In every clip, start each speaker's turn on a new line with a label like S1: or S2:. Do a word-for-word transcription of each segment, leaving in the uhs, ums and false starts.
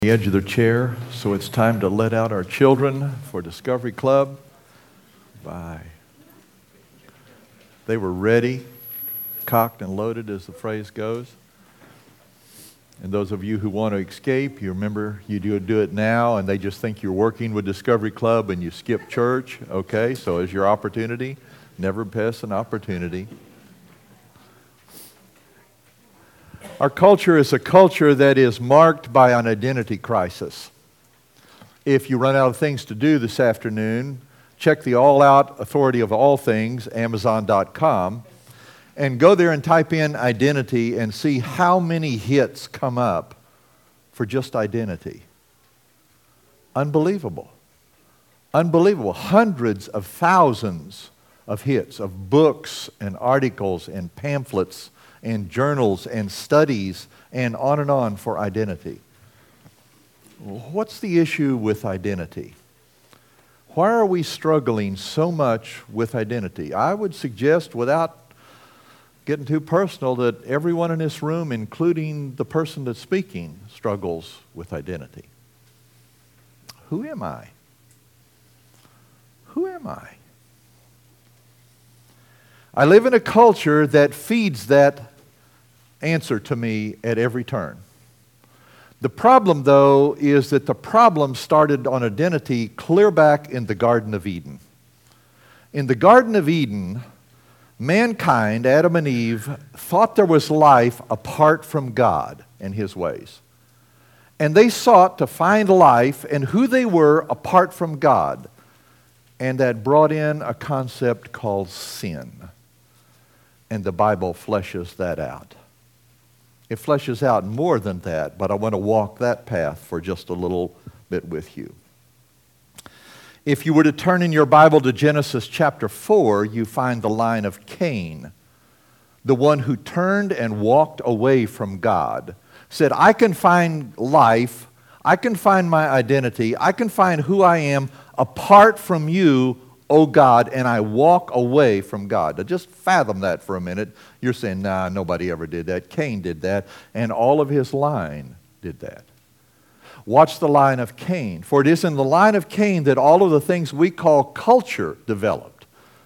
S1: The edge of their chair, so it's time to let out our children for Discovery Club. Bye. They were ready, cocked and loaded, as the phrase goes. And those of you who want to escape, you remember you do do it now, and they just think you're working with Discovery Club and you skip church. Okay, so it's your opportunity. Never pass an opportunity. Our culture is a culture that is marked by an identity crisis. If you run out of things to do this afternoon, check the all-out authority of all things, Amazon dot com, and go there and type in identity and see how many hits come up for just identity. Unbelievable. Unbelievable. Hundreds of thousands of hits of books and articles and pamphlets and journals and studies and on and on for identity. What's the issue with identity? Why are we struggling so much with identity? I would suggest, without getting too personal, that everyone in this room, including the person that's speaking, struggles with identity. Who am I? Who am I? I live in a culture that feeds that answer to me at every turn. The problem, though, is that the problem started on identity clear back in the Garden of Eden. In the Garden of Eden, mankind, Adam and Eve, thought there was life apart from God and His ways. And they sought to find life and who they were apart from God. And that brought in a concept called sin. And the Bible fleshes that out. It fleshes out more than that, but I want to walk that path for just a little bit with you. If you were to turn in your Bible to Genesis chapter four, you find the line of Cain, the one who turned and walked away from God, said, I can find life, I can find my identity, I can find who I am apart from you, O God, and I walk away from God. Now just fathom that for a minute. You're saying, nah, nobody ever did that. Cain did that, and all of his line did that. Watch the line of Cain. For it is in the line of Cain that all of the things we call culture developed.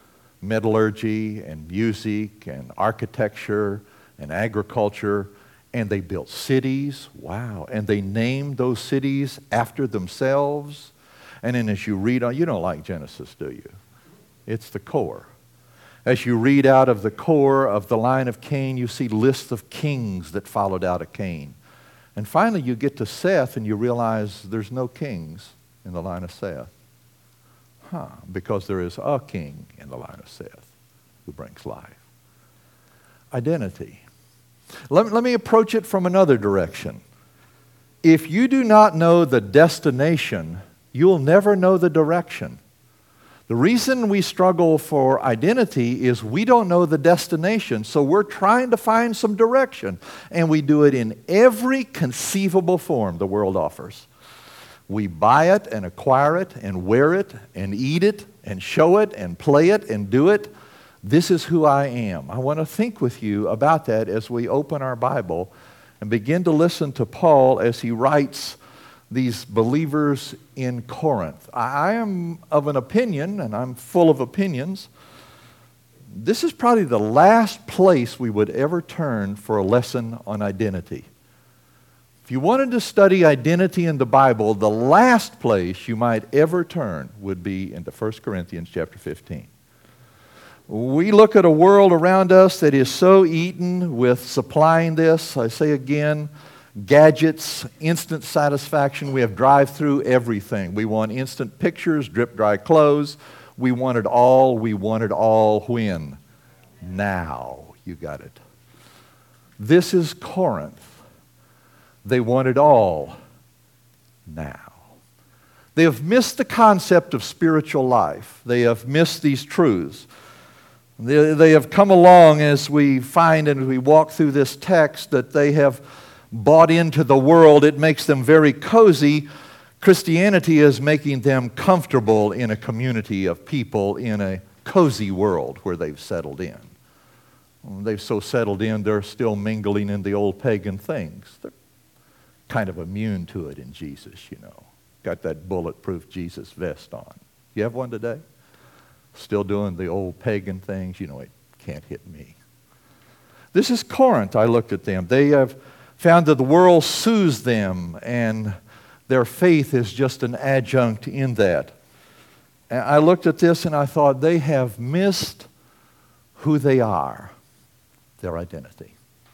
S1: Metallurgy and music and architecture and agriculture. And they built cities. Wow. And they named those cities after themselves. And then as you read on, you don't like Genesis, do you? It's the core. As you read out of the core of the line of Cain, you see lists of kings that followed out of Cain. And finally you get to Seth and you realize there's no kings in the line of Seth. Huh, because there is a king in the line of Seth who brings life. Identity. Let, let me approach it from another direction. If you do not know the destination, you'll never know the direction. The reason we struggle for identity is we don't know the destination, so we're trying to find some direction, and we do it in every conceivable form the world offers. We buy it and acquire it and wear it and eat it and show it and play it and do it. This is who I am. I want to think with you about that as we open our Bible and begin to listen to Paul as he writes these believers in Corinth. I am of an opinion, and I'm full of opinions, this is probably the last place we would ever turn for a lesson on identity. If you wanted to study identity in the Bible, the last place you might ever turn would be into First Corinthians chapter fifteen. We look at a world around us that is so eaten with supplying this, I say again, gadgets, instant satisfaction. We have drive-through everything. We want instant pictures, drip-dry clothes. We want it all. We want it all when? Now. You got it. This is Corinth. They want it all now. They have missed the concept of spiritual life. They have missed these truths. They, they have come along, as we find and we walk through this text, that they have bought into the world. It makes them very cozy. Christianity is making them comfortable in a community of people in a cozy world where they've settled in. They've so settled in, they're still mingling in the old pagan things. They're kind of immune to it in Jesus, you know. Got that bulletproof Jesus vest on. You have one today? Still doing the old pagan things? You know, it can't hit me. This is Corinth. I looked at them. They have found that the world soothes them, and their faith is just an adjunct in that. And I looked at this and I thought, they have missed who they are, their identity.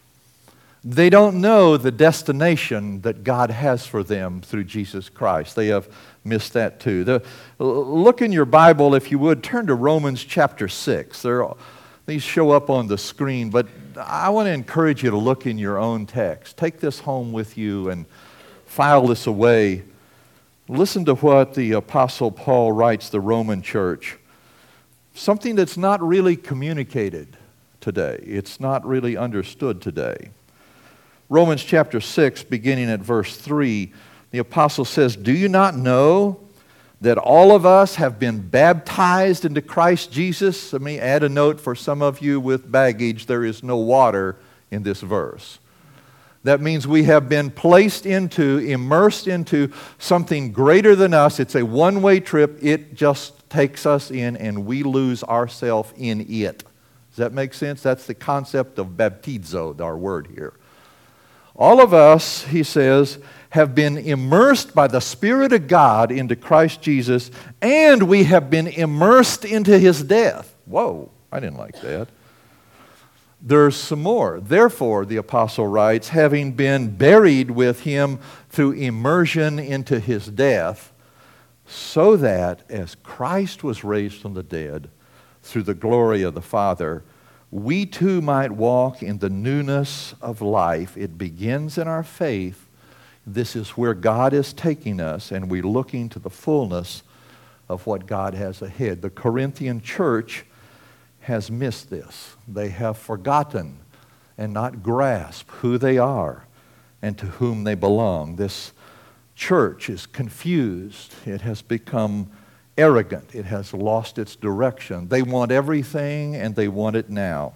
S1: They don't know the destination that God has for them through Jesus Christ. They have missed that too. The, look in your Bible, if you would, turn to Romans chapter six. There, these show up on the screen, but I want to encourage you to look in your own text. Take this home with you and file this away. Listen to what the Apostle Paul writes the Roman church. Something that's not really communicated today. It's not really understood today. Romans chapter six, beginning at verse three, the apostle says, "Do you not know that all of us have been baptized into Christ Jesus?" Let me add a note for some of you with baggage. There is no water in this verse. That means we have been placed into, immersed into something greater than us. It's a one-way trip. It just takes us in and we lose ourselves in it. Does that make sense? That's the concept of baptizo, our word here. All of us, he says, have been immersed by the Spirit of God into Christ Jesus, and we have been immersed into His death. Whoa, I didn't like that. There's some more. Therefore, the apostle writes, having been buried with Him through immersion into His death, so that as Christ was raised from the dead through the glory of the Father, we too might walk in the newness of life. It begins in our faith. This is where God is taking us, and we're looking to the fullness of what God has ahead. The Corinthian church has missed this. They have forgotten and not grasped who they are and to whom they belong. This church is confused. It has become arrogant. It has lost its direction. They want everything, and they want it now.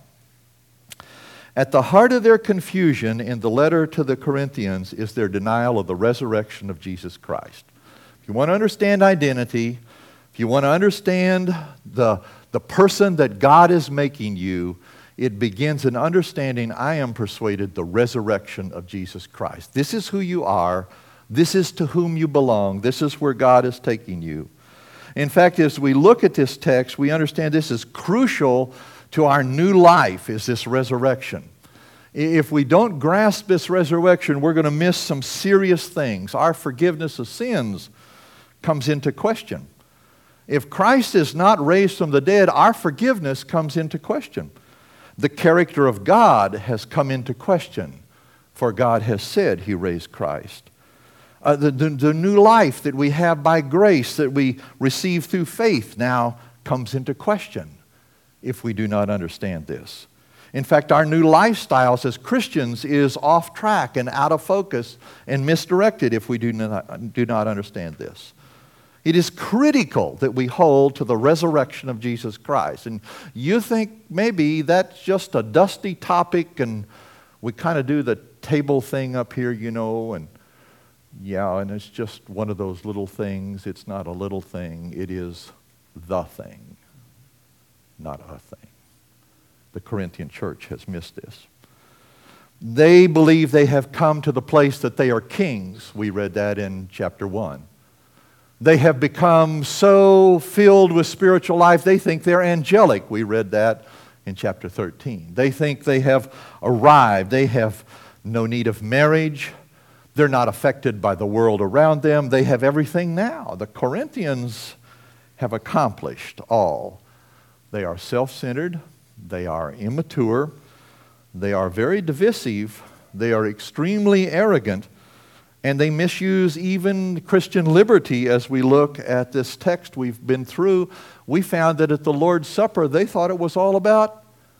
S1: At the heart of their confusion in the letter to the Corinthians is their denial of the resurrection of Jesus Christ. If you want to understand identity, if you want to understand the, the person that God is making you, it begins in understanding, I am persuaded, the resurrection of Jesus Christ. This is who you are. This is to whom you belong. This is where God is taking you. In fact, as we look at this text, we understand this is crucial to our new life, is this resurrection. If we don't grasp this resurrection, we're going to miss some serious things. Our forgiveness of sins comes into question. If Christ is not raised from the dead, our forgiveness comes into question. The character of God has come into question, for God has said He raised Christ. Uh, the, the, the new life that we have by grace that we receive through faith now comes into question if we do not understand this. In fact, our new lifestyles as Christians is off track and out of focus and misdirected if we do not, do not understand this. It is critical that we hold to the resurrection of Jesus Christ. And you think maybe that's just a dusty topic and we kind of do the table thing up here, you know, and yeah, and it's just one of those little things. It's not a little thing. It is the thing, not a thing. The Corinthian church has missed this. They believe they have come to the place that they are kings. We read that in chapter one. They have become so filled with spiritual life, they think they're angelic. We read that in chapter thirteen. They think they have arrived. They have no need of marriage. They're not affected by the world around them. They have everything now. The Corinthians have accomplished all. They are self-centered. They are immature. They are very divisive. They are extremely arrogant. And they misuse even Christian liberty. As we look at this text we've been through, we found that at the Lord's Supper, they thought it was all about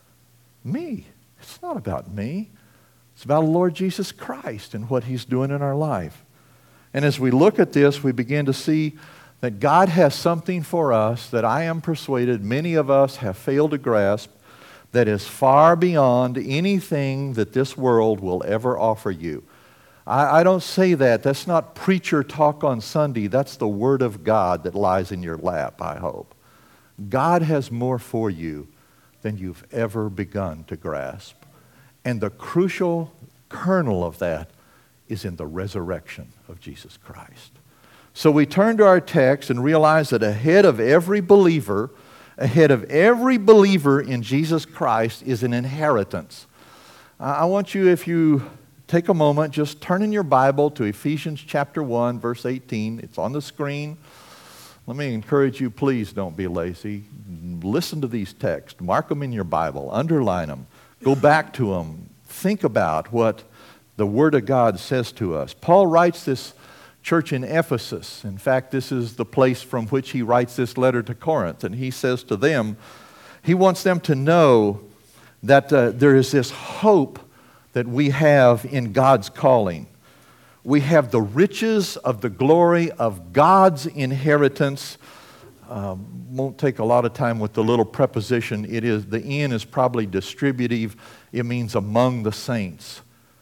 S1: me. It's not about me. It's about the Lord Jesus Christ and what He's doing in our life. And as we look at this, we begin to see that God has something for us that I am persuaded many of us have failed to grasp, that is far beyond anything that this world will ever offer you. I, I don't say that. That's not preacher talk on Sunday. That's the Word of God that lies in your lap, I hope. God has more for you than you've ever begun to grasp. And the crucial kernel of that is in the resurrection of Jesus Christ. So we turn to our text and realize that ahead of every believer, ahead of every believer in Jesus Christ is an inheritance. I want you, if you take a moment, just turn in your Bible to Ephesians chapter one, verse eighteen. It's on the screen. Let me encourage you, please don't be lazy. Listen to these texts. Mark them in your Bible. Underline them. Go back to them. Think about what the Word of God says to us. Paul writes this church in Ephesus. In fact, this is the place from which he writes this letter to Corinth. And he says to them, he wants them to know that uh, there is this hope that we have in God's calling. We have the riches of the glory of God's inheritance. Um, won't take a lot of time with the little preposition. It is, the in is probably distributive. It means among the saints.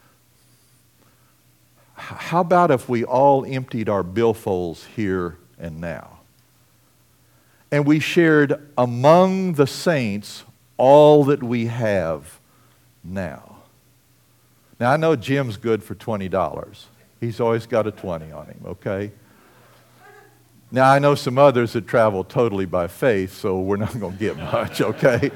S1: How about if we all emptied our billfolds here and now? And we shared among the saints all that we have now. Now, I know Jim's good for twenty dollars. He's always got a twenty on him, okay? Now, I know some others that travel totally by faith, so we're not going to get much, okay?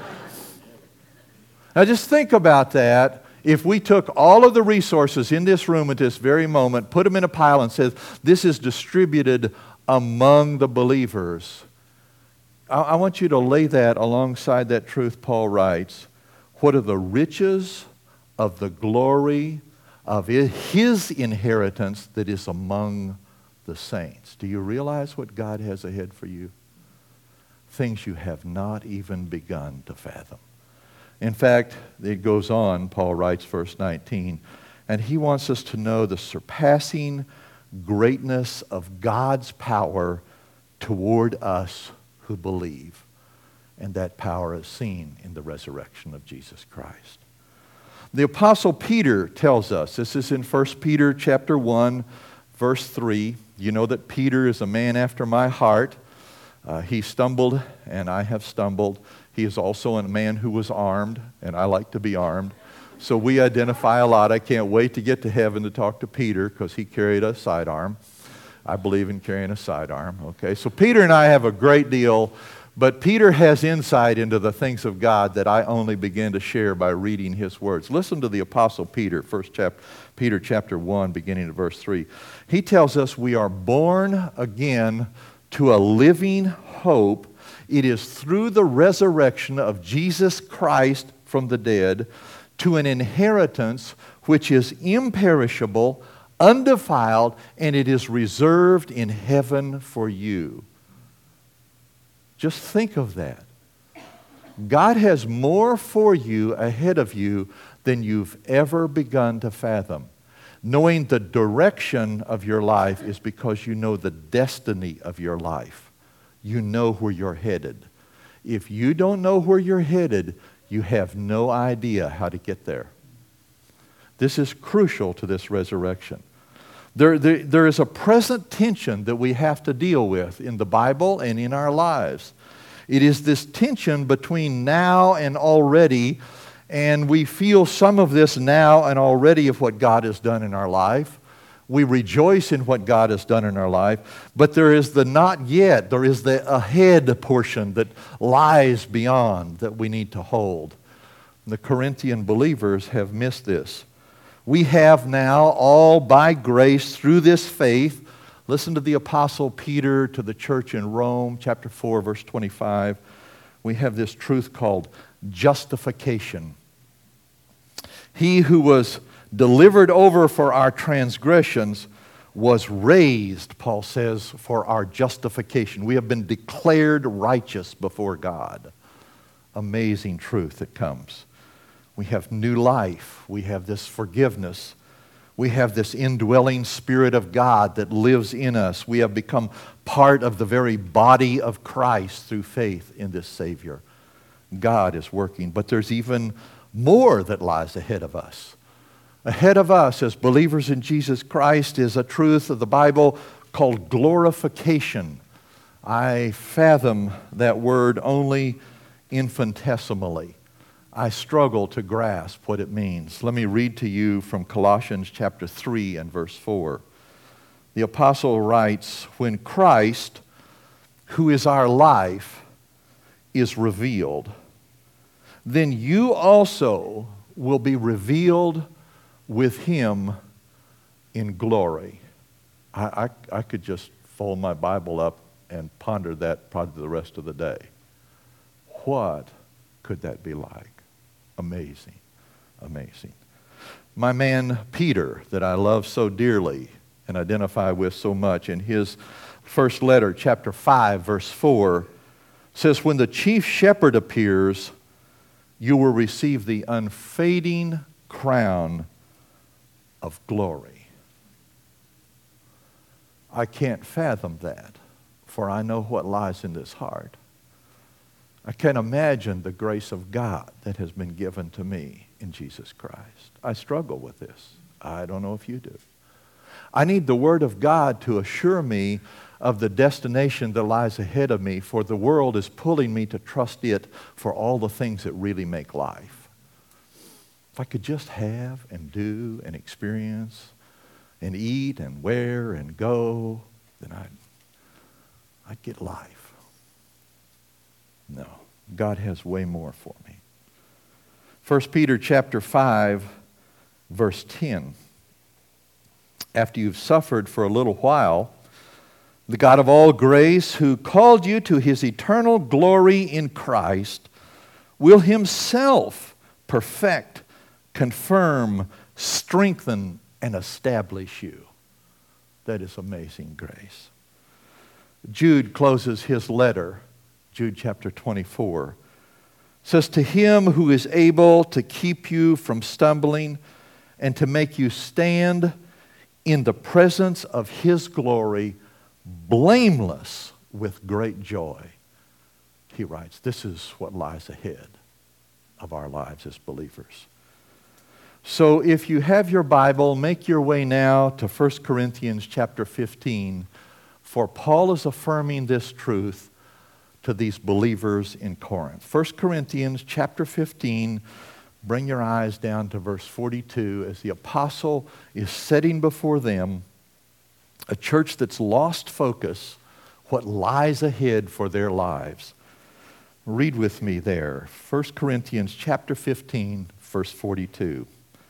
S1: Now, just think about that. If we took all of the resources in this room at this very moment, put them in a pile and said, this is distributed among the believers. I, I want you to lay that alongside that truth Paul writes. What are the riches of the glory of his inheritance that is among the saints? Do you realize what God has ahead for you? Things you have not even begun to fathom. In fact, it goes on, Paul writes, verse nineteen, and he wants us to know the surpassing greatness of God's power toward us who believe. And that power is seen in the resurrection of Jesus Christ. The Apostle Peter tells us, this is in First Peter chapter one, verse three. You know that Peter is a man after my heart. Uh, he stumbled, and I have stumbled. He is also a man who was armed, and I like to be armed. So we identify a lot. I can't wait to get to heaven to talk to Peter because he carried a sidearm. I believe in carrying a sidearm. Okay, so Peter and I have a great deal, but Peter has insight into the things of God that I only begin to share by reading his words. Listen to the Apostle Peter, First chapter, Peter chapter one, beginning at verse three. He tells us we are born again to a living hope. It is through the resurrection of Jesus Christ from the dead to an inheritance which is imperishable, undefiled, and it is reserved in heaven for you. Just think of that. God has more for you ahead of you than you've ever begun to fathom. Knowing the direction of your life is because you know the destiny of your life. You know where you're headed. If you don't know where you're headed, you have no idea how to get there. This is crucial to this resurrection. There, there, there is a present tension that we have to deal with in the Bible and in our lives. It is this tension between now and already, and we feel some of this now and already of what God has done in our life. We rejoice in what God has done in our life, but there is the not yet, there is the ahead portion that lies beyond that we need to hold. The Corinthian believers have missed this. We have now, all by grace through this faith, listen to the Apostle Peter to the church in Rome, chapter four, verse twenty-five. We have this truth called justification. He who was delivered over for our transgressions was raised, Paul says, for our justification. We have been declared righteous before God. Amazing truth that comes. We have new life. We have this forgiveness. We have this indwelling Spirit of God that lives in us. We have become part of the very body of Christ through faith in this Savior. God is working, but there's even more that lies ahead of us. Ahead of us as believers in Jesus Christ is a truth of the Bible called glorification. I fathom that word only infinitesimally. I struggle to grasp what it means. Let me read to you from Colossians chapter three and verse four. The apostle writes, "When Christ, who is our life, is revealed, then you also will be revealed with him in glory." I, I, I could just fold my Bible up and ponder that probably the rest of the day. What could that be like? Amazing, amazing. My man Peter, that I love so dearly and identify with so much, in his first letter, chapter five, verse four, says, "When the chief shepherd appears, you will receive the unfading crown of glory." I can't fathom that, for I know what lies in this heart. I can't imagine the grace of God that has been given to me in Jesus Christ. I struggle with this. I don't know if you do. I need the Word of God to assure me of the destination that lies ahead of me, for the world is pulling me to trust it for all the things that really make life. If I could just have and do and experience and eat and wear and go, then I'd, I'd get life. No, God has way more for me. First Peter chapter five, verse ten. "After you've suffered for a little while, the God of all grace, who called you to his eternal glory in Christ, will himself perfect, confirm, strengthen, and establish you." That is amazing grace. Jude closes his letter, Jude chapter twenty-four, says, "To him who is able to keep you from stumbling and to make you stand in the presence of his glory, blameless with great joy." He writes, this is what lies ahead of our lives as believers. So if you have your Bible, make your way now to First Corinthians chapter fifteen, for Paul is affirming this truth to these believers in Corinth. First Corinthians chapter fifteen, bring your eyes down to verse forty-two as the apostle is setting before them a church that's lost focus, what lies ahead for their lives. Read with me there, First Corinthians chapter fifteen, verse forty-two.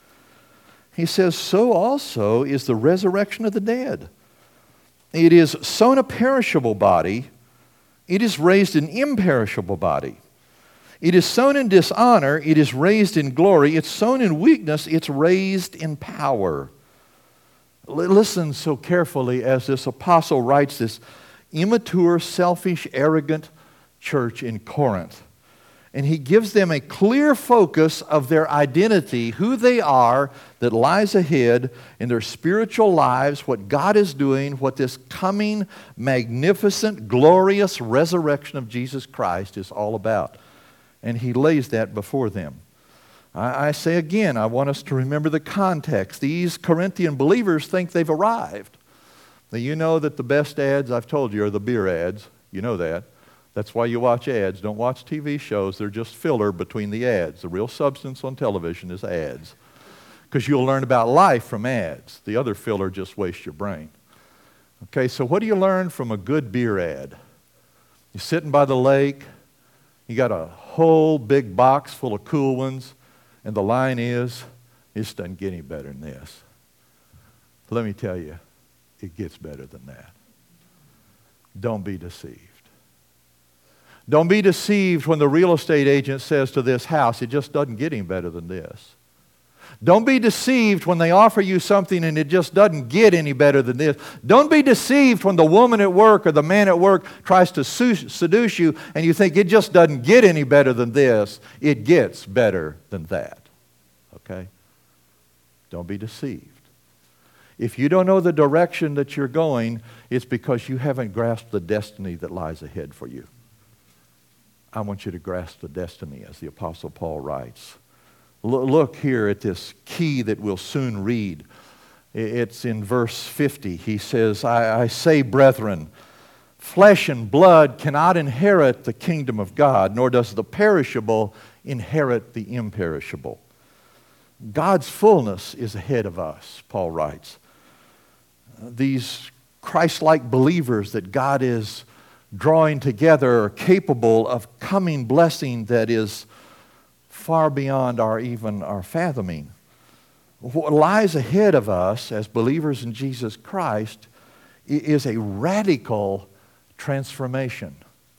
S1: He says, "So also is the resurrection of the dead. It is sown a perishable body, it is raised an imperishable body. It is sown in dishonor, it is raised in glory. It's sown in weakness, it's raised in power." L- listen so carefully as this apostle writes this immature, selfish, arrogant church in Corinth. And he gives them a clear focus of their identity, who they are, that lies ahead in their spiritual lives, what God is doing, what this coming, magnificent, glorious resurrection of Jesus Christ is all about. And he lays that before them. I, I say again, I want us to remember the context. These Corinthian believers think they've arrived. Now, you know that the best ads, I've told you, are the beer ads. You know that. That's why you watch ads. Don't watch T V shows. They're just filler between the ads. The real substance on television is ads. Because you'll learn about life from ads. The other filler just wastes your brain. Okay, so what do you learn from a good beer ad? You're sitting by the lake. You got a whole big box full of cool ones. And the line is, "This doesn't get any better than this." Let me tell you, it gets better than that. Don't be deceived. Don't be deceived when the real estate agent says to this house, "It just doesn't get any better than this." Don't be deceived when they offer you something and it just doesn't get any better than this. Don't be deceived when the woman at work or the man at work tries to seduce you and you think it just doesn't get any better than this. It gets better than that. Okay? Don't be deceived. If you don't know the direction that you're going, it's because you haven't grasped the destiny that lies ahead for you. I want you to grasp the destiny, as the Apostle Paul writes, L- look here at this key that we'll soon read. It's in verse fifty. He says, I, I say, brethren, flesh and blood cannot inherit the kingdom of God, nor does the perishable inherit the imperishable. God's fullness is ahead of us, Paul writes. These Christ-like believers that God is drawing together are capable of coming blessing that is far beyond our even our fathoming. What lies ahead of us as believers in Jesus Christ is a radical transformation.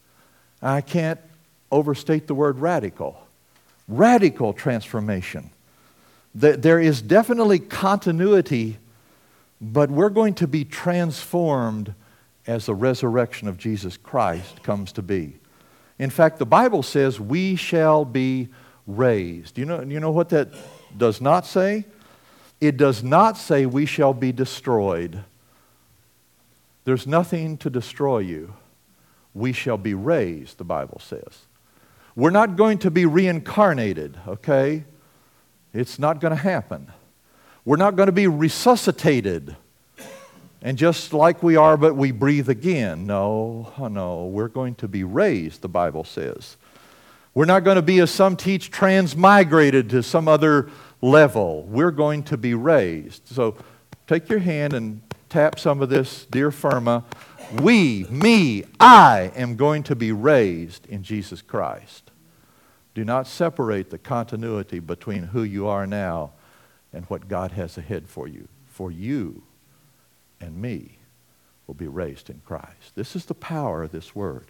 S1: I can't overstate the word radical. Radical transformation. There is definitely continuity, but we're going to be transformed as the resurrection of Jesus Christ comes to be. In fact, the Bible says we shall be raised. You know, you know what that does not say? It does not say we shall be destroyed. There's nothing to destroy you. We shall be raised, the Bible says. We're not going to be reincarnated, okay? It's not going to happen. We're not going to be resuscitated. And just like we are, but we breathe again. No, no, we're going to be raised, the Bible says. We're not going to be, as some teach, transmigrated to some other level. We're going to be raised. So take your hand and tap some of this, dear Firma. We, me, I am going to be raised in Jesus Christ. Do not separate the continuity between who you are now and what God has ahead for you. For you and me will be raised in Christ. This is the power of this word.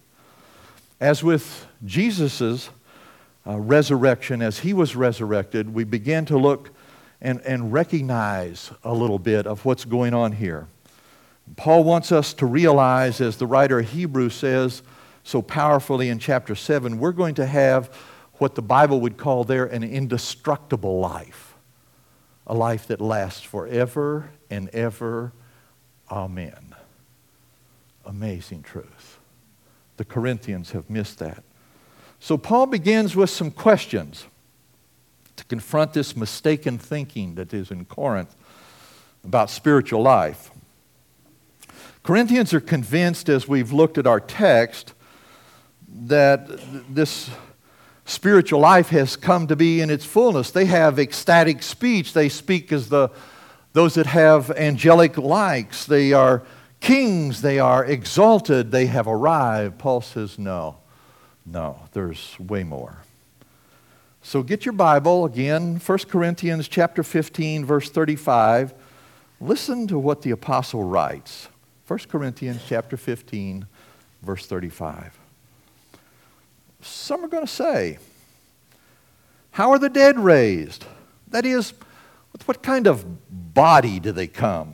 S1: As with Jesus' uh, resurrection, as he was resurrected, we begin to look and, and recognize a little bit of what's going on here. Paul wants us to realize, as the writer of Hebrews says so powerfully in chapter seven, we're going to have what the Bible would call there an indestructible life. A life that lasts forever and ever. Amen. Amazing truth. The Corinthians have missed that. So Paul begins with some questions to confront this mistaken thinking that is in Corinth about spiritual life. Corinthians are convinced, as we've looked at our text, that this spiritual life has come to be in its fullness. They have ecstatic speech. They speak as the those that have angelic likes. They are kings. They are exalted. They have arrived. Paul says, no, no, there's way more. So get your Bible again, First Corinthians chapter fifteen, verse thirty-five. Listen to what the apostle writes. First Corinthians chapter fifteen, verse thirty-five. Some are going to say, how are the dead raised? That is, with what kind of body do they come?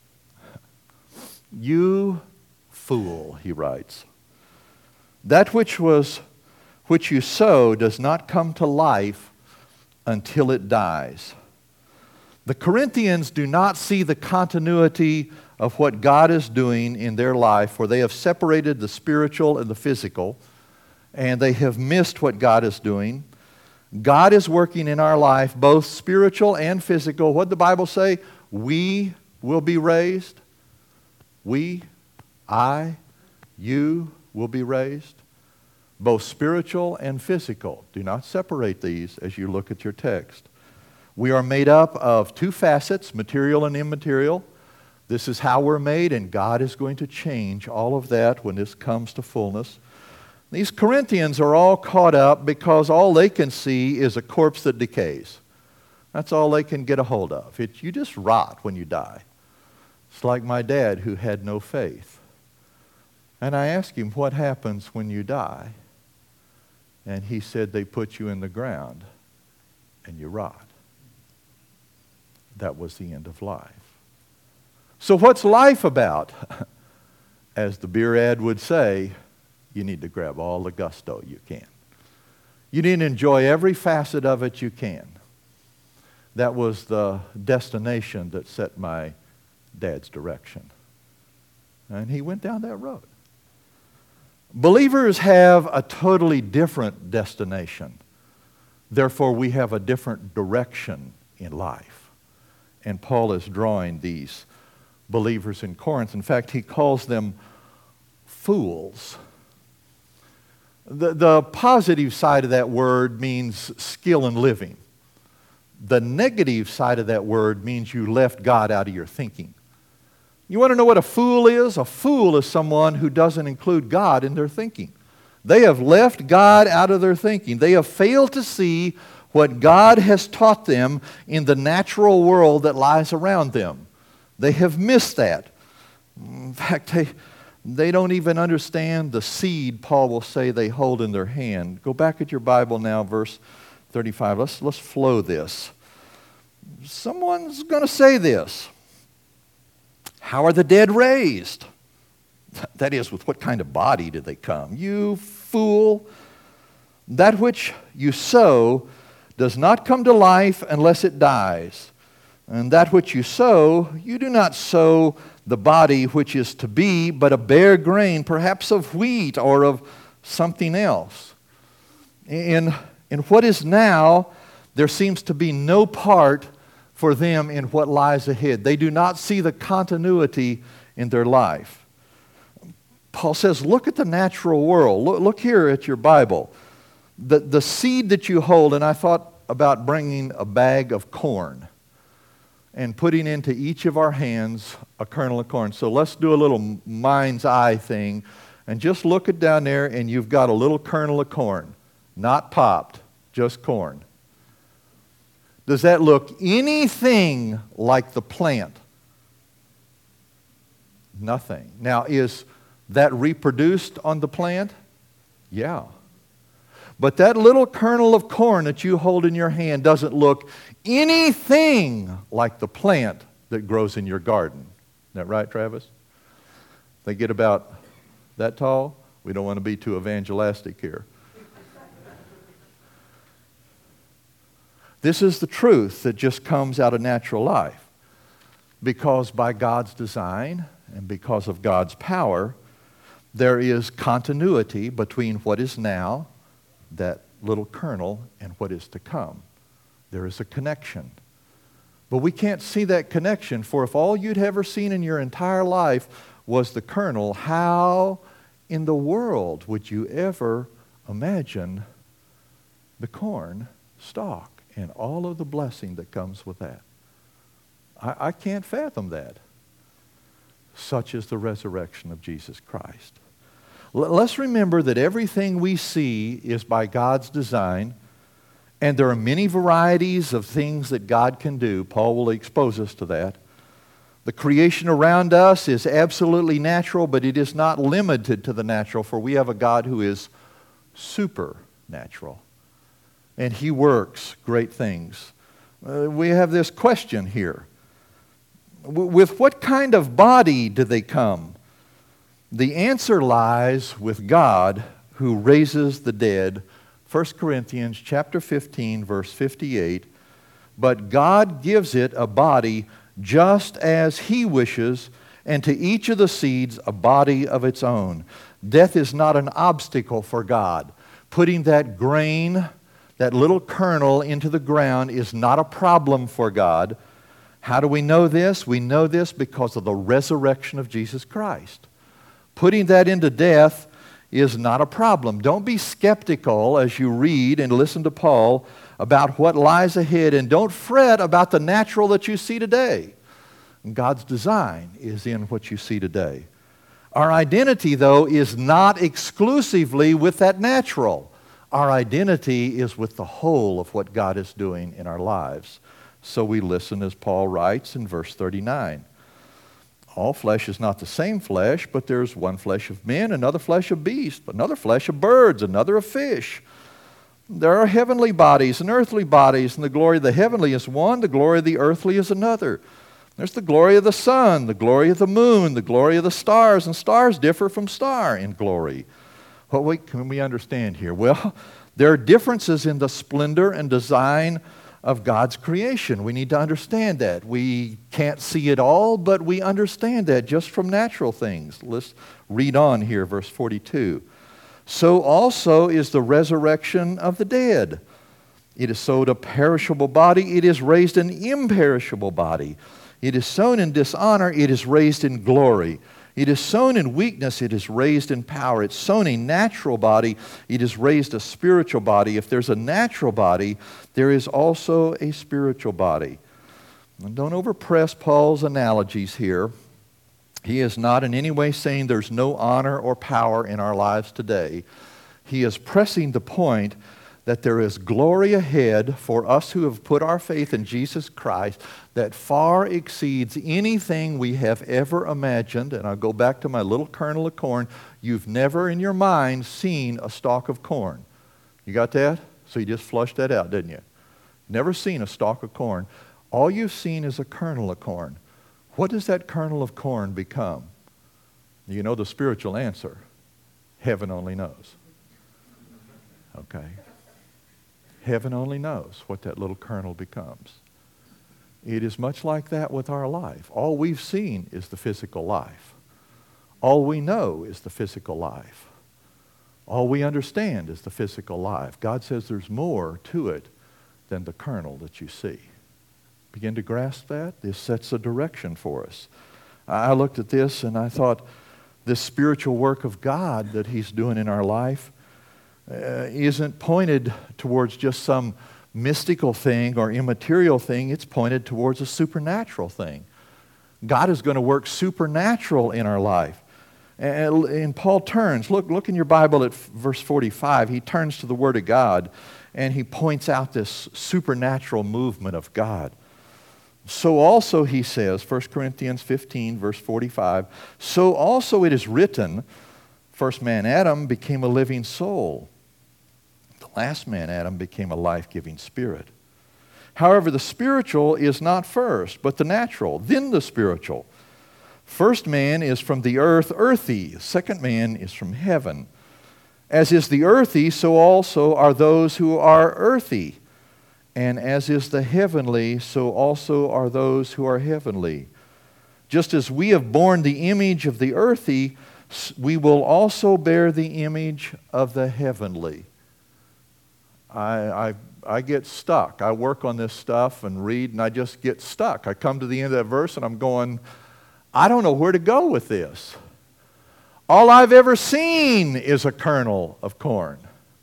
S1: You fool, he writes. That which was which you sow does not come to life until it dies. The Corinthians do not see the continuity of what God is doing in their life, for they have separated the spiritual and the physical, and they have missed what God is doing. God is working in our life, both spiritual and physical. What did the Bible say? We will be raised. We, I, you will be raised. Both spiritual and physical. Do not separate these as you look at your text. We are made up of two facets, material and immaterial. This is how we're made, and God is going to change all of that when this comes to fullness. These Corinthians are all caught up because all they can see is a corpse that decays. That's all they can get a hold of. It, you just rot when you die. It's like my dad who had no faith. And I asked him, what happens when you die? And he said, they put you in the ground and you rot. That was the end of life. So what's life about? As the beer ad would say, you need to grab all the gusto you can. You need to enjoy every facet of it you can. That was the destination that set my dad's direction. And he went down that road. Believers have a totally different destination. Therefore, we have a different direction in life. And Paul is drawing these believers in Corinth. In fact, he calls them fools. The, the positive side of that word means skill in living. The negative side of that word means you left God out of your thinking. You want to know what a fool is? A fool is someone who doesn't include God in their thinking. They have left God out of their thinking. They have failed to see what God has taught them in the natural world that lies around them. They have missed that. In fact, they, they don't even understand the seed, Paul will say, they hold in their hand. Go back at your Bible now, verse thirty-five. Let's, let's flow this. Someone's going to say this. How are the dead raised? That is, with what kind of body did they come? You fool. That which you sow does not come to life unless it dies. And that which you sow, you do not sow the body which is to be, but a bare grain, perhaps of wheat or of something else. In, in what is now, there seems to be no part for them in what lies ahead. They do not see the continuity in their life. Paul says, look at the natural world. Look, look here at your Bible. The, the seed that you hold, and I thought about bringing a bag of corn and putting into each of our hands a kernel of corn. So let's do a little mind's eye thing and just look it down there, and you've got a little kernel of corn, not popped, just corn. Does that look anything like the plant? Nothing. Now, is that reproduced on the plant? Yeah. But that little kernel of corn that you hold in your hand doesn't look anything like the plant that grows in your garden. Isn't that right, Travis? They get about that tall. We don't want to be too evangelistic here. This is the truth that just comes out of natural life. Because by God's design and because of God's power, there is continuity between what is now, that little kernel, and what is to come. There is a connection. But we can't see that connection, for if all you'd ever seen in your entire life was the kernel, how in the world would you ever imagine the corn stalk and all of the blessing that comes with that? I, I can't fathom that. Such is the resurrection of Jesus Christ. L- let's remember that everything we see is by God's design, and there are many varieties of things that God can do. Paul will expose us to that. The creation around us is absolutely natural, but it is not limited to the natural, for we have a God who is supernatural. And He works great things. Uh, we have this question here. W- with what kind of body do they come? The answer lies with God who raises the dead. First Corinthians chapter fifteen, verse fifty-eight. But God gives it a body just as He wishes, and to each of the seeds a body of its own. Death is not an obstacle for God. Putting that grain, that little kernel into the ground is not a problem for God. How do we know this? We know this because of the resurrection of Jesus Christ. Putting that into death is not a problem. Don't be skeptical as you read and listen to Paul about what lies ahead, and don't fret about the natural that you see today. God's design is in what you see today. Our identity, though, is not exclusively with that natural. Our identity is with the whole of what God is doing in our lives. So we listen as Paul writes in verse thirty-nine. All flesh is not the same flesh, but there's one flesh of men, another flesh of beasts, another flesh of birds, another of fish. There are heavenly bodies and earthly bodies, and the glory of the heavenly is one, the glory of the earthly is another. There's the glory of the sun, the glory of the moon, the glory of the stars, and stars differ from star in glory. What can we understand here? Well, there are differences in the splendor and design of God's creation. We need to understand that. We can't see it all, but we understand that just from natural things. Let's read on here, verse forty-two. So also is the resurrection of the dead. It is sowed a perishable body, it is raised an imperishable body. It is sown in dishonor, it is raised in glory. It is sown in weakness, it is raised in power. It's sown a natural body, it is raised a spiritual body. If there's a natural body, there is also a spiritual body. And don't overpress Paul's analogies here. He is not in any way saying there's no honor or power in our lives today. He is pressing the point that there is glory ahead for us who have put our faith in Jesus Christ that far exceeds anything we have ever imagined. And I'll go back to my little kernel of corn. You've never in your mind seen a stalk of corn. You got that? So you just flushed that out, didn't you? Never seen a stalk of corn. All you've seen is a kernel of corn. What does that kernel of corn become? You know the spiritual answer. Heaven only knows. Okay. Heaven only knows what that little kernel becomes. It is much like that with our life. All we've seen is the physical life. All we know is the physical life. All we understand is the physical life. God says there's more to it than the kernel that you see. Begin to grasp that? This sets a direction for us. I looked at this and I thought, this spiritual work of God that He's doing in our life Uh, isn't pointed towards just some mystical thing or immaterial thing. It's pointed towards a supernatural thing. God is going to work supernatural in our life. And, and Paul turns, look, look in your Bible at verse forty-five. He turns to the Word of God and he points out this supernatural movement of God. So also, he says, First Corinthians fifteen, verse forty-five, so also it is written, first man Adam became a living soul. The last man Adam became a life-giving spirit. However, the spiritual is not first, but the natural, then the spiritual. First man is from the earth, earthy. Second man is from heaven. As is the earthy, so also are those who are earthy. And as is the heavenly, so also are those who are heavenly. Just as we have borne the image of the earthy, we will also bear the image of the heavenly. I, I, I get stuck. I work on this stuff and read, and I just get stuck. I come to the end of that verse, and I'm going, I don't know where to go with this. All I've ever seen is a kernel of corn.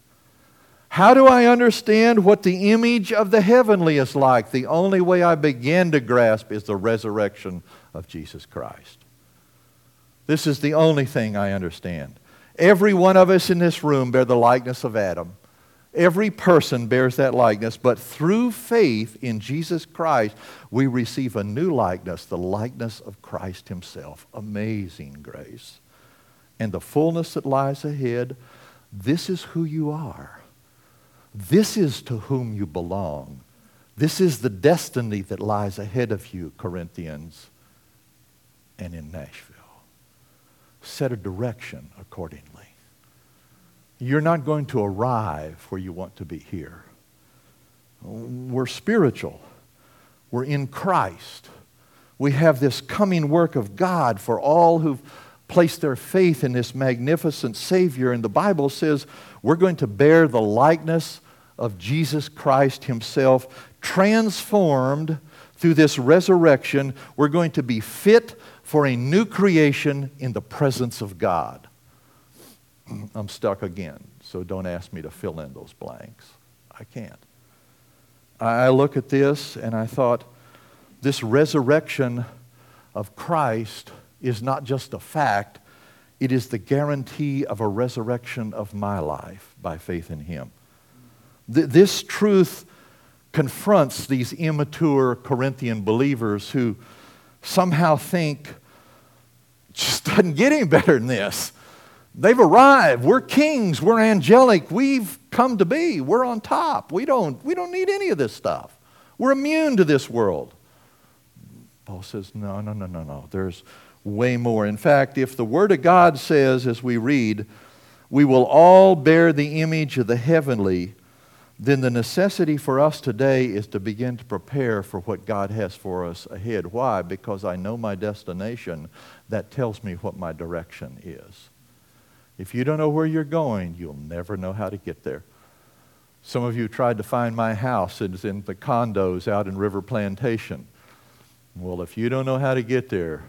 S1: How do I understand what the image of the heavenly is like? The only way I begin to grasp is the resurrection of Jesus Christ. This is the only thing I understand. Every one of us in this room bear the likeness of Adam. Every person bears that likeness, but through faith in Jesus Christ, we receive a new likeness, the likeness of Christ Himself. Amazing grace. And the fullness that lies ahead, this is who you are. This is to whom you belong. This is the destiny that lies ahead of you, Corinthians, and in Nashville. Set a direction accordingly. You're not going to arrive where you want to be here. We're spiritual. We're in Christ. We have this coming work of God for all who've placed their faith in this magnificent Savior. And the Bible says we're going to bear the likeness of Jesus Christ Himself, transformed through this resurrection. We're going to be fit for a new creation in the presence of God. I'm stuck again, so don't ask me to fill in those blanks. I can't. I look at this and I thought, this resurrection of Christ is not just a fact, it is the guarantee of a resurrection of my life by faith in Him. Th- this truth confronts these immature Corinthian believers who somehow think it just doesn't get any better than this. They've arrived. We're kings. We're angelic. We've come to be. We're on top. We don't, we don't need any of this stuff. We're immune to this world. Paul says, no, no, no, no, no. There's way more. In fact, if the Word of God says, as we read, we will all bear the image of the heavenly, then the necessity for us today is to begin to prepare for what God has for us ahead. Why? Because I know my destination. That tells me what my direction is. If you don't know where you're going, you'll never know how to get there. Some of you tried to find my house. It's in the condos out in River Plantation. Well, if you don't know how to get there,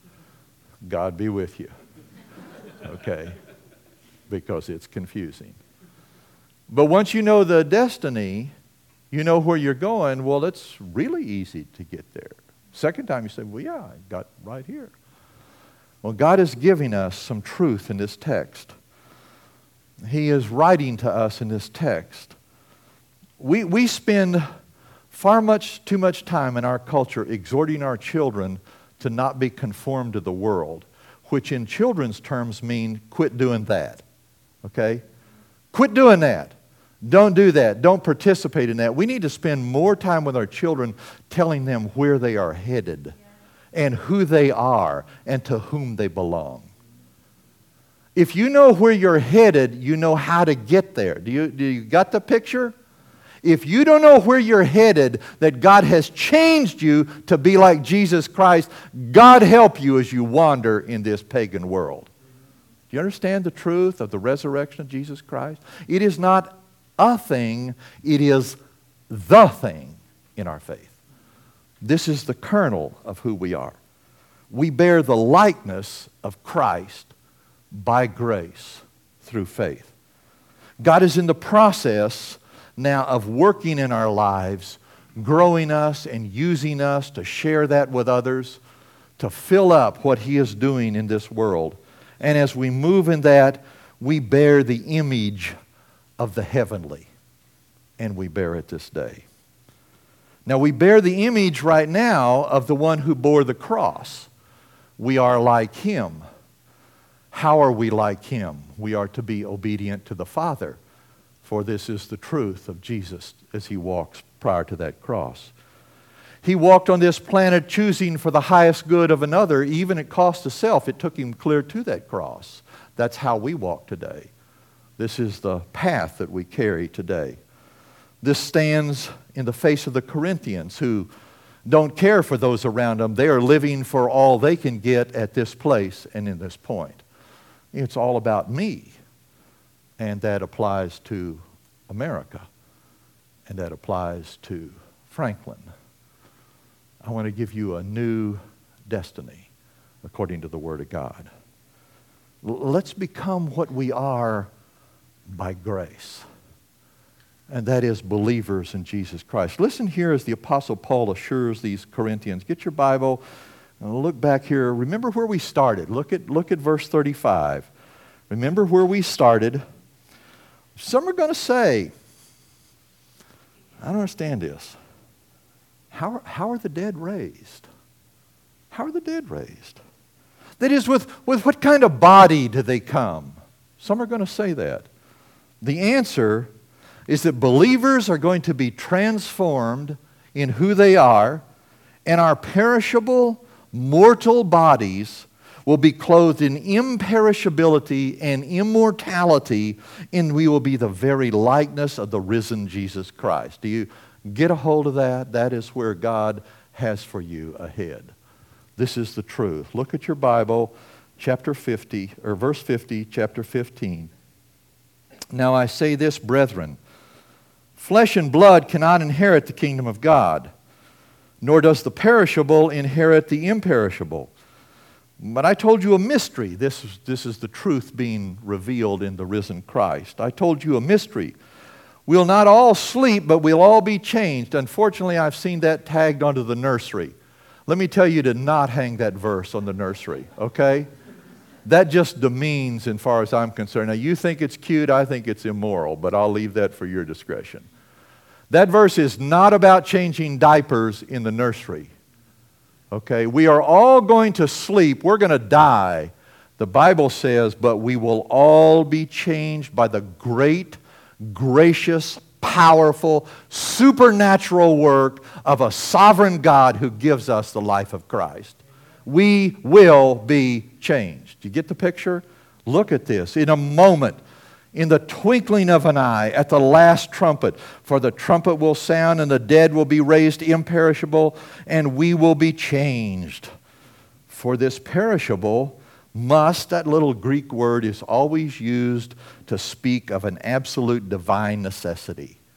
S1: God be with you. Okay? Because it's confusing. But once you know the destiny, you know where you're going, well, it's really easy to get there. Second time you say, well, yeah, I got right here. Well, God is giving us some truth in this text. He is writing to us in this text. We, we spend far much too much time in our culture exhorting our children to not be conformed to the world, which in children's terms mean quit doing that. Okay? Quit doing that. Don't do that. Don't participate in that. We need to spend more time with our children telling them where they are headed and who they are and to whom they belong. If you know where you're headed, you know how to get there. Do you, do you got the picture? If you don't know where you're headed, that God has changed you to be like Jesus Christ, God help you as you wander in this pagan world. Do you understand the truth of the resurrection of Jesus Christ? It is not a thing, it is the thing in our faith. This is the kernel of who we are. We bear the likeness of Christ by grace through faith. God is in the process now of working in our lives, growing us and using us to share that with others, to fill up what He is doing in this world. And as we move in that, we bear the image of the heavenly, and we bear it this day. Now we bear the image right now of the one who bore the cross. We are like Him. How are we like Him? We are to be obedient to the Father, for this is the truth of Jesus as He walks prior to that cross. He walked on this planet choosing for the highest good of another, even at cost of self. It took Him clear to that cross. That's how we walk today. This is the path that we carry today. This stands in the face of the Corinthians who don't care for those around them. They are living for all they can get at this place and in this point. It's all about me. And that applies to America. And that applies to Franklin. I want to give you a new destiny according to the Word of God. Let's become what we are by grace. And that is believers in Jesus Christ. Listen here as the Apostle Paul assures these Corinthians. Get your Bible and look back here. Remember where we started. Look at, look at verse thirty-five. Remember where we started. Some are going to say, I don't understand this. How are, how are the dead raised? How are the dead raised? That is, with, with what kind of body do they come? Some are going to say that. The answer is that believers are going to be transformed in who they are, and our perishable, mortal bodies will be clothed in imperishability and immortality, and we will be the very likeness of the risen Jesus Christ. Do you get a hold of that? That is where God has for you ahead. This is the truth. Look at your Bible, chapter fifty, or verse fifty, chapter fifteen. Now I say this, brethren, flesh and blood cannot inherit the kingdom of God, nor does the perishable inherit the imperishable. But I told you a mystery. This is, this is the truth being revealed in the risen Christ. I told you a mystery. We'll not all sleep, but we'll all be changed. Unfortunately, I've seen that tagged onto the nursery. Let me tell you to not hang that verse on the nursery, okay? That just demeans as far as I'm concerned. Now, you think it's cute, I think it's immoral, but I'll leave that for your discretion. That verse is not about changing diapers in the nursery. Okay, we are all going to sleep. We're going to die. The Bible says, but we will all be changed by the great, gracious, powerful, supernatural work of a sovereign God who gives us the life of Christ. We will be changed. Do you get the picture? Look at this. In a moment, in the twinkling of an eye, at the last trumpet, for the trumpet will sound and the dead will be raised imperishable, and we will be changed. For this perishable must, that little Greek word is always used to speak of an absolute divine necessity.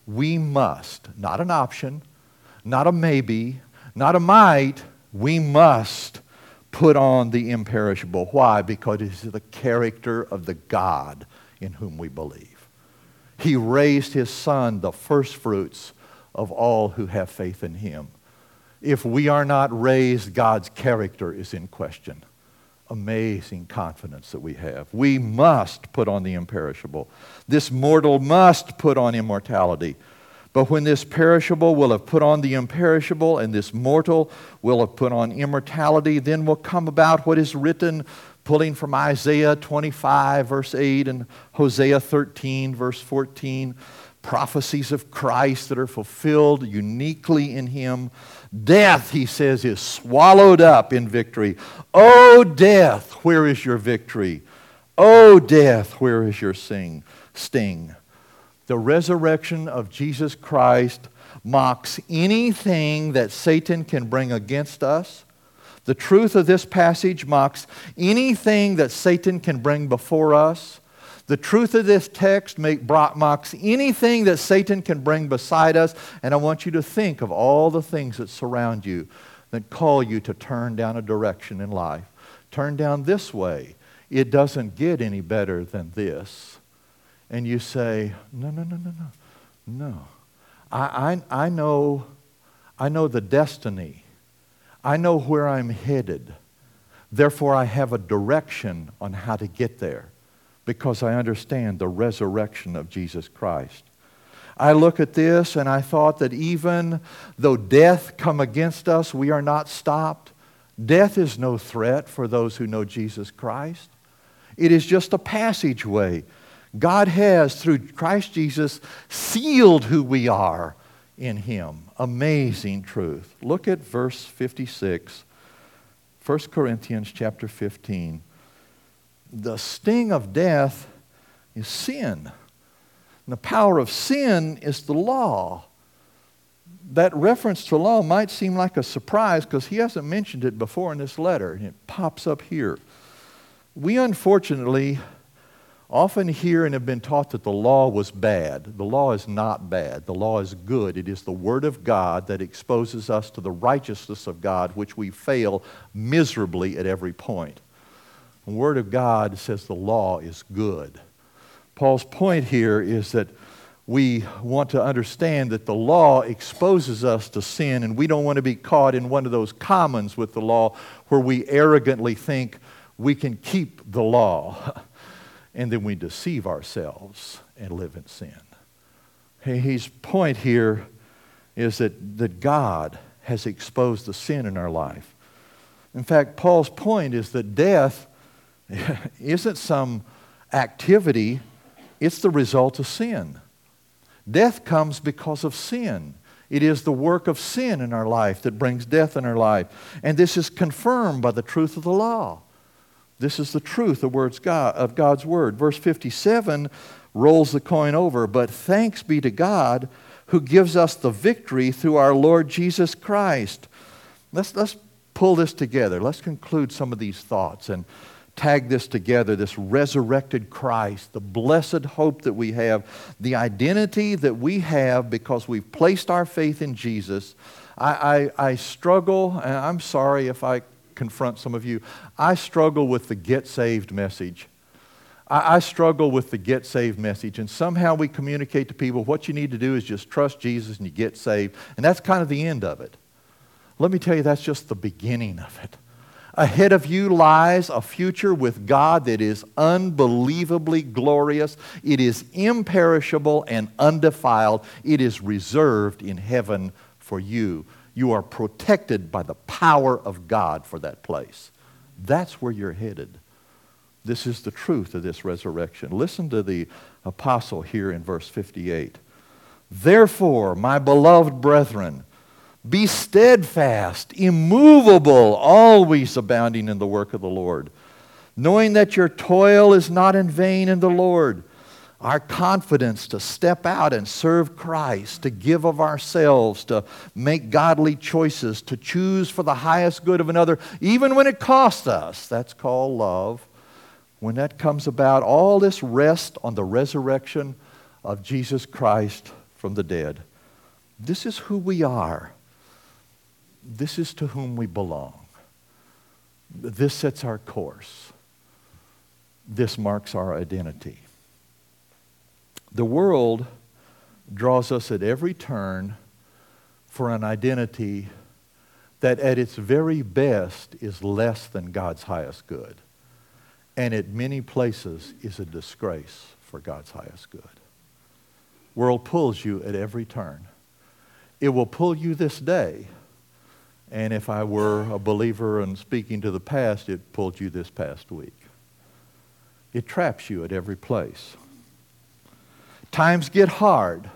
S1: We must, not an option, not a maybe, not a might, we must put on the imperishable. Why? Because it is the character of the God in whom we believe. He raised His Son, the first fruits of all who have faith in Him. If we are not raised, God's character is in question. Amazing confidence that we have. We must put on the imperishable. This mortal must put on immortality. But when this perishable will have put on the imperishable, and this mortal will have put on immortality, then will come about what is written, pulling from Isaiah twenty-five, verse eight, and Hosea thirteen, verse fourteen, prophecies of Christ that are fulfilled uniquely in Him. Death, He says, is swallowed up in victory. O death, where is your victory? O death, where is your sing, sting? The resurrection of Jesus Christ mocks anything that Satan can bring against us. The truth of this passage mocks anything that Satan can bring before us. The truth of this text make, mocks anything that Satan can bring beside us. And I want you to think of all the things that surround you that call you to turn down a direction in life. Turn down this way. It doesn't get any better than this. And you say, no, no, no, no, no, no. I, I, I know, I know the destiny. I know where I'm headed. Therefore, I have a direction on how to get there because I understand the resurrection of Jesus Christ. I look at this and I thought that even though death come against us, we are not stopped. Death is no threat for those who know Jesus Christ. It is just a passageway. God has, through Christ Jesus, sealed who we are in Him. Amazing truth. Look at verse fifty-six, First Corinthians chapter fifteen. The sting of death is sin. And the power of sin is the law. That reference to law might seem like a surprise because he hasn't mentioned it before in this letter, and it pops up here. We unfortunately often hear and have been taught that the law was bad. The law is not bad. The law is good. It is the Word of God that exposes us to the righteousness of God, which we fail miserably at every point. The Word of God says the law is good. Paul's point here is that we want to understand that the law exposes us to sin, and we don't want to be caught in one of those commons with the law where we arrogantly think we can keep the law. And then we deceive ourselves and live in sin. His point here is that, that God has exposed the sin in our life. In fact, Paul's point is that death isn't some activity, it's the result of sin. Death comes because of sin. It is the work of sin in our life that brings death in our life. And this is confirmed by the truth of the law. This is the truth of, words God, of God's Word. Verse fifty-seven rolls the coin over. But thanks be to God who gives us the victory through our Lord Jesus Christ. Let's, let's pull this together. Let's conclude some of these thoughts and tag this together, this resurrected Christ, the blessed hope that we have, the identity that we have because we've placed our faith in Jesus. I, I, I struggle, and I'm sorry if I confront some of you. I struggle with the get saved message. I, I struggle with the get saved message, and somehow we communicate to people what you need to do is just trust Jesus and you get saved, and that's kind of the end of it. Let me tell you, that's just the beginning of it. Ahead of you lies a future with God that is unbelievably glorious. It is imperishable and undefiled. It is reserved in heaven for you. You are protected by the power of God for that place. That's where you're headed. This is the truth of this resurrection. Listen to the apostle here in verse fifty-eight. Therefore, my beloved brethren, be steadfast, immovable, always abounding in the work of the Lord, knowing that your toil is not in vain in the Lord. Our confidence to step out and serve Christ, to give of ourselves, to make godly choices, to choose for the highest good of another, even when it costs us. That's called love. When that comes about, all this rests on the resurrection of Jesus Christ from the dead. This is who we are. This is to whom we belong. This sets our course. This marks our identity. The world draws us at every turn for an identity that at its very best is less than God's highest good, and at many places is a disgrace for God's highest good. World pulls you at every turn. It will pull you this day, and if I were a believer and speaking to the past, it pulled you this past week. It traps you at every place. Times get hard.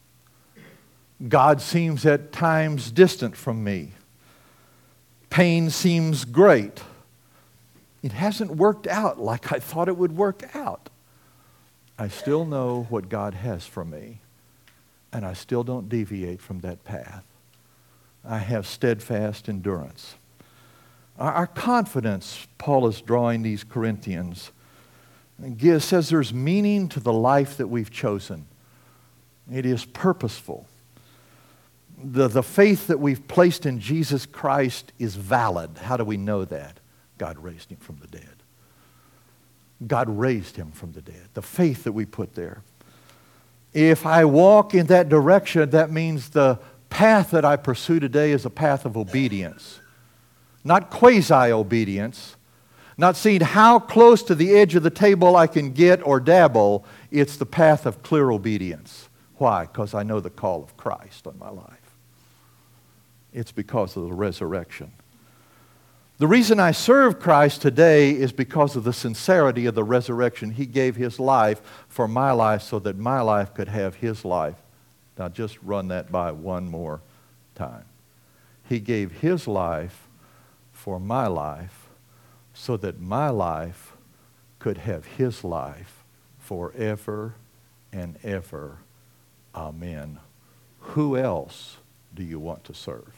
S1: God seems at times distant from me. Pain seems great. It hasn't worked out like I thought it would work out. I still know what God has for me, and I still don't deviate from that path. I have steadfast endurance. Our, our confidence, Paul is drawing these Corinthians, and gives, says there's meaning to the life that we've chosen. It is purposeful. The, the faith that we've placed in Jesus Christ is valid. How do we know that? God raised him from the dead. God raised him from the dead. The faith that we put there. If I walk in that direction, that means the path that I pursue today is a path of obedience. Not quasi-obedience. Not seeing how close to the edge of the table I can get or dabble. It's the path of clear obedience. Why? Because I know the call of Christ on my life. It's because of the resurrection. The reason I serve Christ today is because of the sincerity of the resurrection. He gave his life for my life so that my life could have his life. Now just run that by one more time. He gave his life for my life so that my life could have his life forever and ever. Amen. Who else do you want to serve?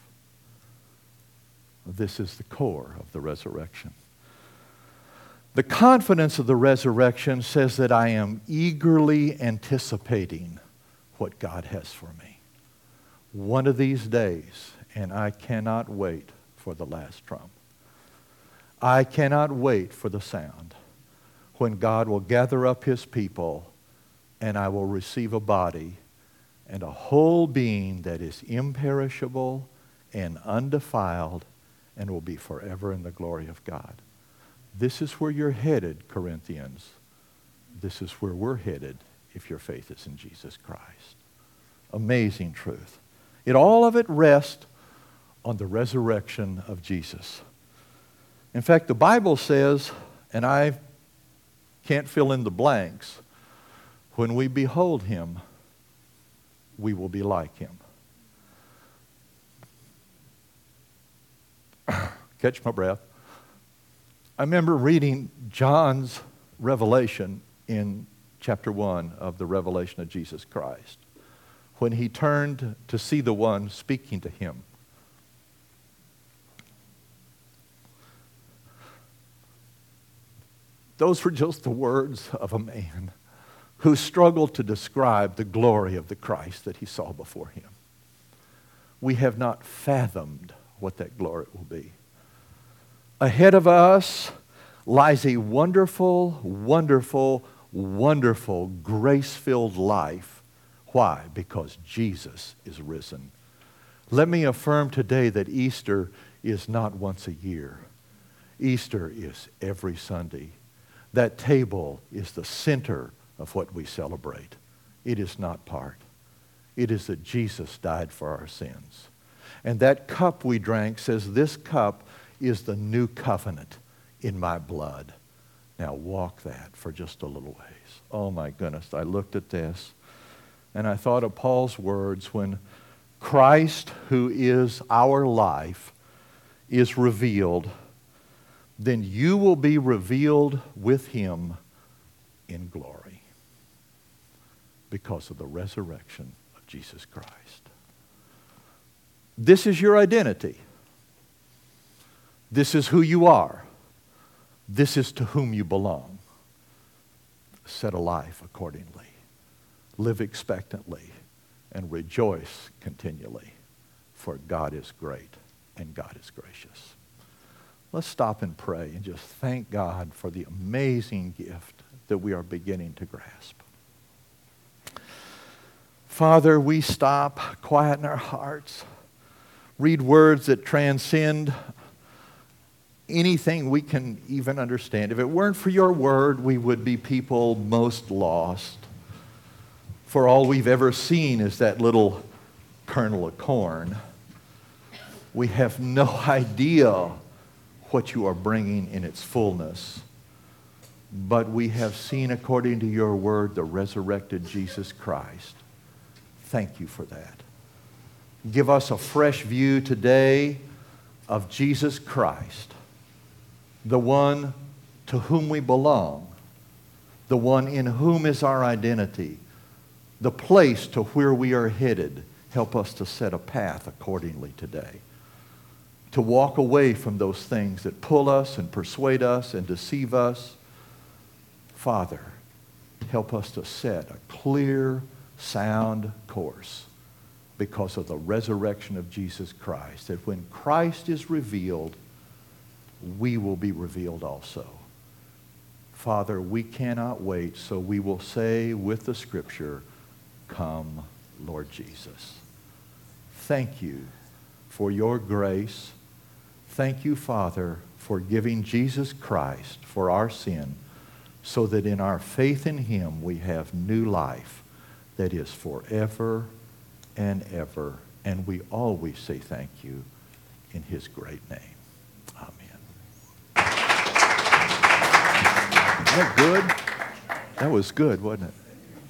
S1: This is the core of the resurrection. The confidence of the resurrection says that I am eagerly anticipating what God has for me. One of these days, and I cannot wait for the last trump. I cannot wait for the sound when God will gather up his people and I will receive a body and a whole being that is imperishable and undefiled and will be forever in the glory of God. This is where you're headed, Corinthians. This is where we're headed if your faith is in Jesus Christ. Amazing truth. It all of it rests on the resurrection of Jesus. In fact, the Bible says, and I can't fill in the blanks, when we behold him, we will be like him. Catch my breath. I remember reading John's revelation in chapter one of the revelation of Jesus Christ, when he turned to see the one speaking to him. Those were just the words of a man who struggled to describe the glory of the Christ that he saw before him. We have not fathomed what that glory will be. Ahead of us lies a wonderful, wonderful, wonderful, grace-filled life. Why? Because Jesus is risen. Let me affirm today that Easter is not once a year. Easter is every Sunday. That table is the center of what we celebrate. It is not part. It is that Jesus died for our sins. And that cup we drank says, this cup is the new covenant in my blood. Now walk that for just a little ways. Oh my goodness, I looked at this and I thought of Paul's words when Christ, who is our life, is revealed, then you will be revealed with him in glory because of the resurrection of Jesus Christ. This is your identity. This is who you are. This is to whom you belong. Set a life accordingly. Live expectantly. and rejoice continually, for God is great and God is gracious. Let's stop and pray and just thank God for the amazing gift that we are beginning to grasp. Father, we stop, quieten our hearts, read words that transcend anything we can even understand. If it weren't for your word, we would be people most lost. For all we've ever seen is that little kernel of corn. We have no idea what you are bringing in its fullness. But we have seen, according to your word, the resurrected Jesus Christ. Thank you for that. Give us a fresh view today of Jesus Christ, the one to whom we belong, the one in whom is our identity, the place to where we are headed. Help us to set a path accordingly today, to walk away from those things that pull us and persuade us and deceive us. Father, help us to set a clear, sound course because of the resurrection of Jesus Christ, that when Christ is revealed, we will be revealed also. Father, we cannot wait, so we will say with the Scripture, "Come, Lord Jesus." Thank you for your grace. Thank you, Father, for giving Jesus Christ for our sin, so that in our faith in him we have new life that is forever and ever. And we always say thank you in his great name. Amen. Is that good? That was good, wasn't it?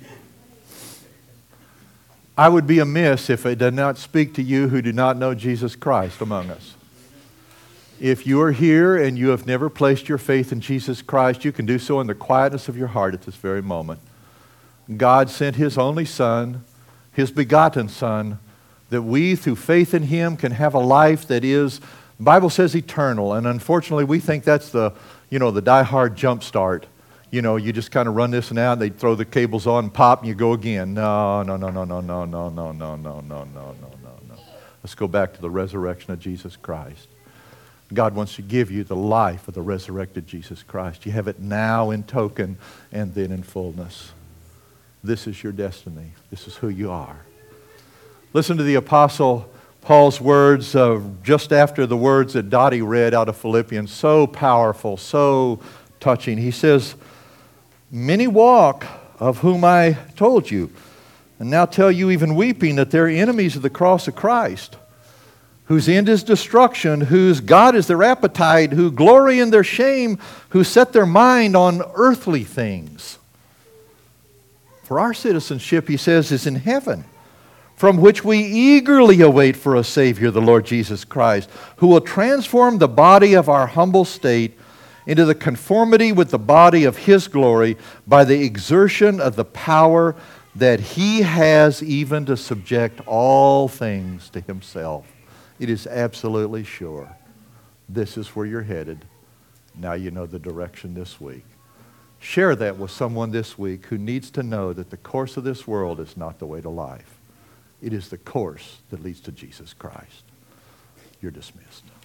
S1: I would be amiss if I did not speak to you who do not know Jesus Christ among us. If you are here and you have never placed your faith in Jesus Christ, you can do so in the quietness of your heart at this very moment. God sent his only Son, his begotten Son, that we through faith in him can have a life that is, the Bible says, eternal. And unfortunately, we think that's the, you know, the die-hard jump start. You know, you just kind of run this and out, and they throw the cables on, and pop, and you go again. No, no, no, no, no, no, no, no, no, no, no, no, no, no, no. Let's go back to the resurrection of Jesus Christ. God wants to give you the life of the resurrected Jesus Christ. You have it now in token and then in fullness. This is your destiny. This is who you are. Listen to the Apostle Paul's words uh, just after the words that Dottie read out of Philippians. So powerful, so touching. He says, "Many walk, of whom I told you, and now tell you even weeping that they're enemies of the cross of Christ, whose end is destruction, whose God is their appetite, who glory in their shame, who set their mind on earthly things. For our citizenship," he says, "is in heaven, from which we eagerly await for a Savior, the Lord Jesus Christ, who will transform the body of our humble state into the conformity with the body of his glory by the exertion of the power that he has even to subject all things to himself." It is absolutely sure. This is where you're headed. Now you know the direction this week. Share that with someone this week who needs to know that the course of this world is not the way to life. It is the course that leads to Jesus Christ. You're dismissed.